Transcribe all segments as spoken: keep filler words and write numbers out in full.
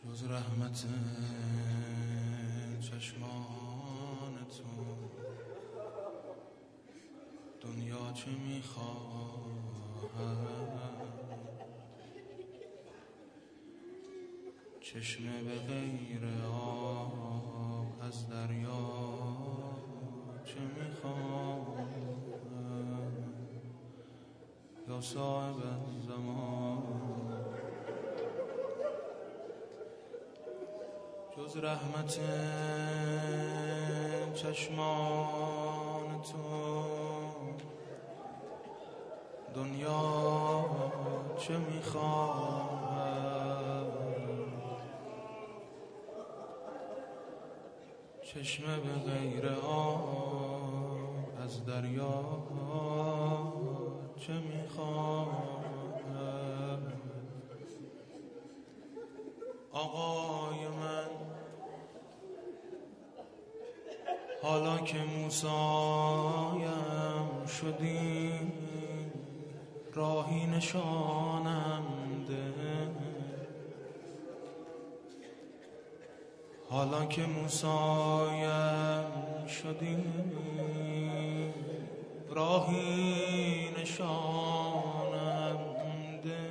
جز رحمت چشمان تو دنیا چه میخواهد؟ چشمه به غیر آب از دریا چه میخواهد؟ یا صاحب زمان جز رحمت چشمان تو دنیا چه میخواهد؟ چشمه به غیر آب از دریا چه میخواهد؟ آقای من حالا که موسایم شدی راهی نشانم ده. حالا که موسایم شدی راهی نشانم ده.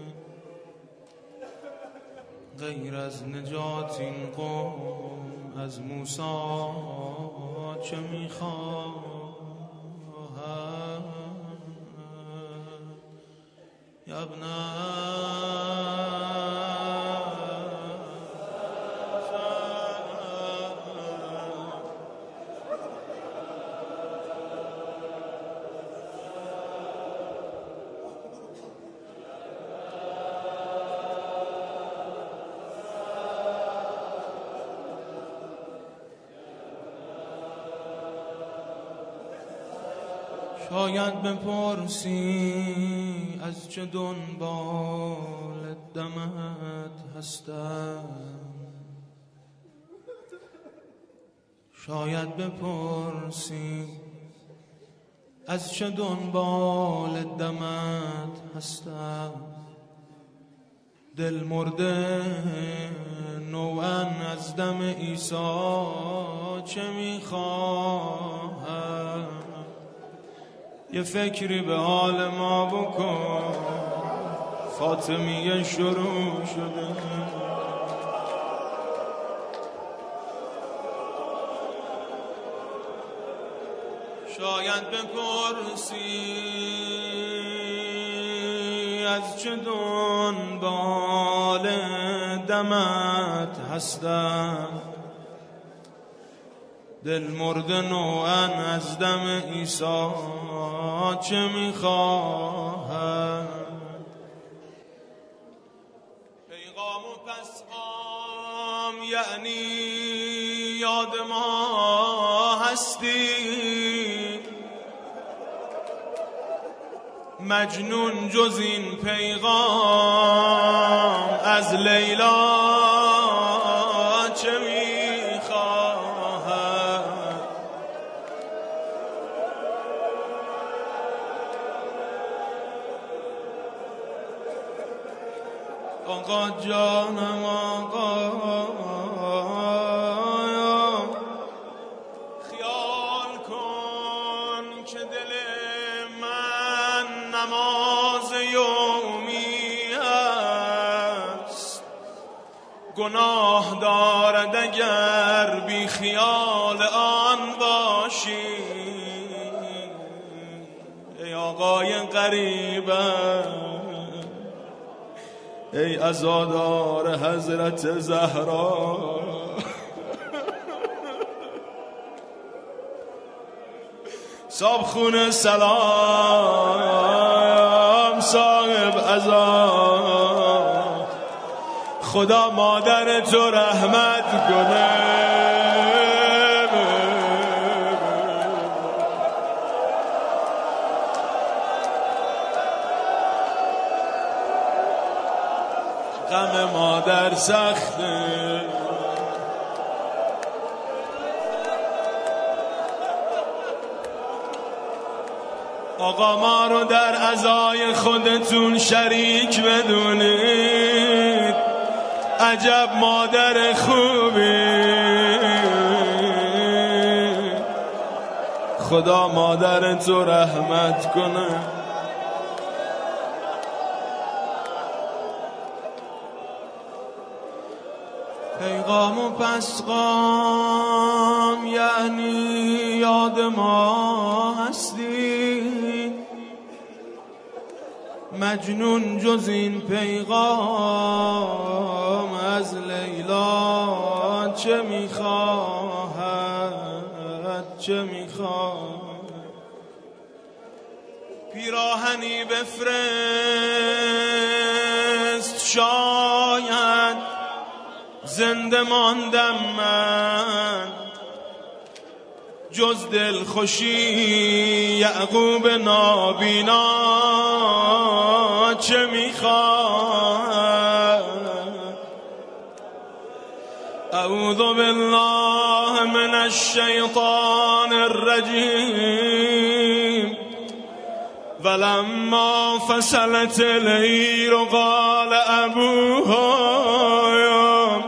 غیر از نجات این قوم از موسی چه میخواهد؟ یا شاید بپرسی از چه دنبال دمت هستم. شاید بپرسی از چه دنبال دمت هستم. دل مرده نوعاً از دم عیسی چه میخواهد؟ یه فکری به حال ما بکن، فاطمیه شروع شده. شاید بپرسی از چه دنبال دمت هستم. دل مرده نوعاً از دم عیسی چه میخواهد؟ پیغام و پیغام یعنی یاد ما هستی. مجنون جز این پیغام از لیلا چه میخواهد؟ آقا جانم آقا خیال کن که دل من نماز یومی است. گناه دارد اگر بی خیال آن باشی. ای آقای غریبم، ای عزادار حضرت زهرا، صاحب خونه سلام، صاحب عزا، خدا مادر تو رحمت کنه. غم مادر سخته. آقا ما رو در عزای خودتون شریک بدونید. عجب مادر خوبی، خدا مادر تو رحمت کنه. پیغام و پسقام یعنی یاد ما هستی، مجنون جز این پیغام از لیلا چه میخواهد، چه میخواهد. پیراهنی بفرست شاید زنده ماندم من، جز دل خوشی یعقوب نابینا چه میخواد. اعوذ بالله من الشیطان الرجیم. ولما فصلت العیر قال ابوها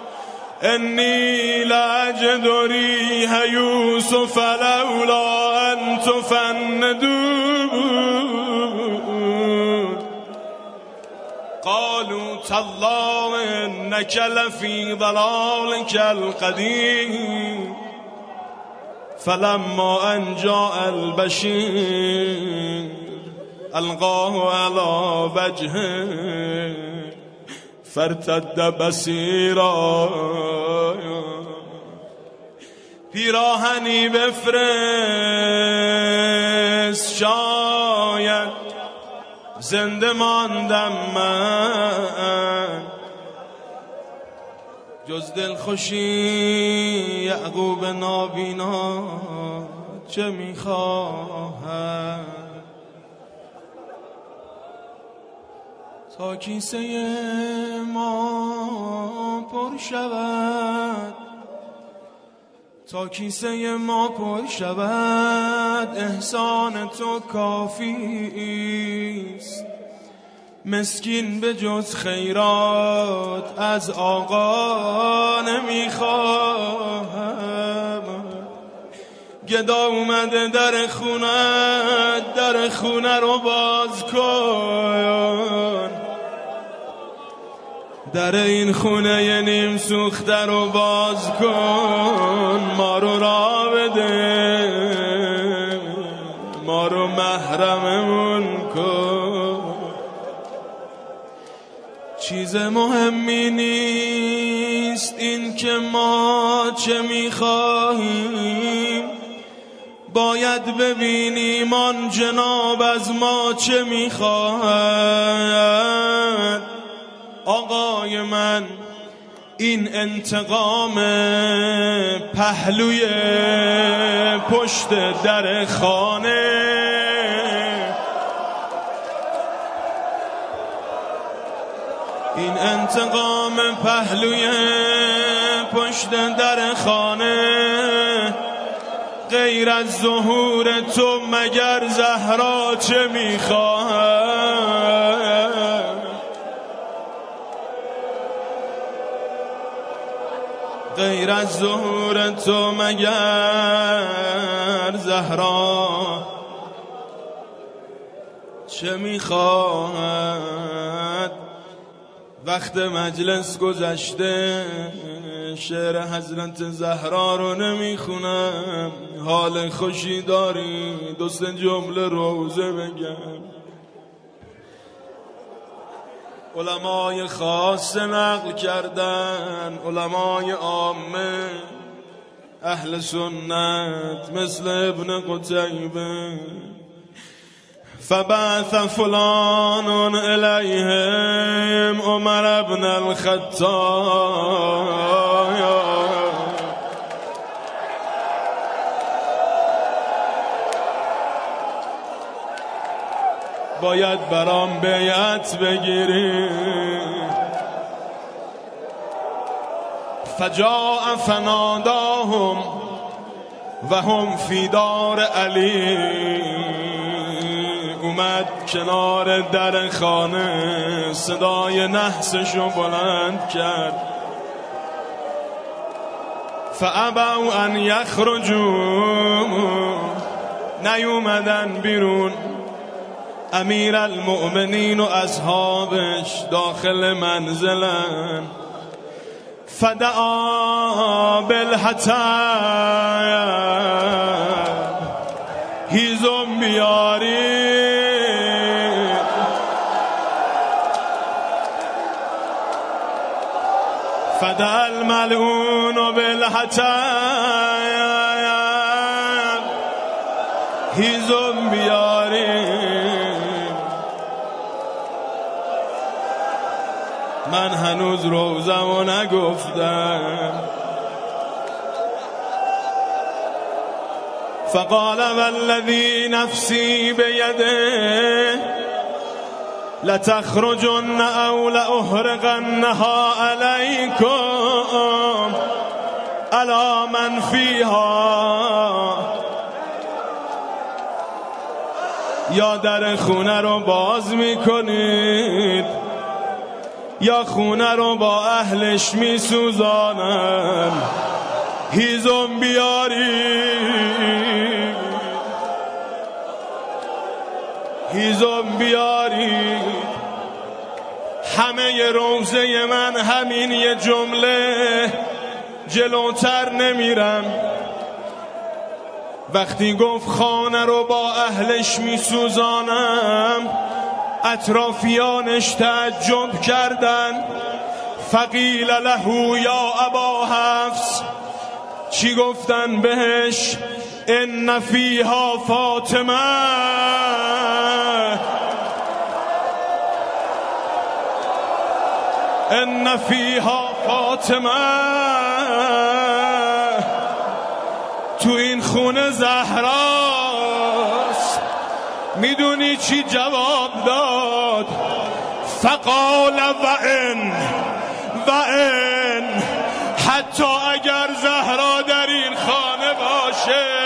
انی لاجد ریح یوسف لولا ان تفندون. قالوا تالله انک لفی ضلالک القدیم. فلما ان جاء البشیر القاه علی وجهه فارتد بصیرا. پیراهنی بفرست شاید زنده ماندم من، جز دل خوشی یعقوب نابینا چه میخواهد. تا کیسه ما پر شود، تا کیسه ما پر شود احسان تو کافی است. مسکین به جز خیرات از آقا نمیخواهم. گدا اومده در خونه، در خونه رو باز کن. در این خونه نیم سوخته رو باز کن. ما رو را بده، ما رو محرممون کن. چیز مهمی نیست این که ما چه میخواهیم، باید ببینیم آن جناب از ما چه میخواهد. آقای من این انتقام پهلوی پشت در خانه، این انتقام پهلوی پشت در خانه، غیر از ظهور تو مگر زهرا چه میخواهد. غیر از ظهور تو مگر زهرا چه میخواهد. وقت مجلس گذشته، شعر حضرت زهرا رو نمیخونم. حال خوشی داری دو سه جمله روزه بگم. علمای خاص نقل کردن، علمای عامه اهل سنت مثل ابن قتیبه. فبعث فلان الیهم عمر بن الخطاب. باید برام بیعت بگیری. فجاء فناداهم و هم فی دار علی. اومد کنار در خانه، صدای نحسشو بلند کرد. فابوا ان یخرجوا، نیومدن بیرون. امیر المؤمنین و اصحابش داخل منزلن. فدعا بالحطب، هیزم بیارید. فدعا الملعون بالحطب، هیزم بیارید. من هنوز روزمو نگفتم. فقال والذی نفسی بیده لتخرجن او لاحرقنها علیکم علی من فیها. یا در خونه رو باز میکنید یا خونه رو با اهلش میسوزانن. هیزم بیارید، هیزم بیارید. همه روزه من همین یه جمله، جلوتر نمیرم. وقتی گفت خانه رو با اهلش میسوزانم، اطرافیانش تعجب کردن. فقیل له یا ابا حفص، چی گفتن بهش؟ ان فیها فاطمه، ان فیها فاطمه. تو این خونه زهراست. میدونی چی جواب داد؟ فقال و ان و ان، حتی اگر زهرا در این خانه باشه